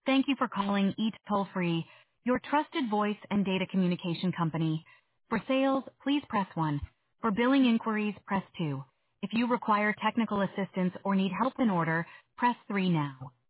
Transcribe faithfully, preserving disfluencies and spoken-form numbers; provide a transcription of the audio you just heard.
Thank you for calling Eat Toll Free, your trusted voice and data communication company. For sales, please press one. For billing inquiries, press two. If you require technical assistance or need help in order, press three now.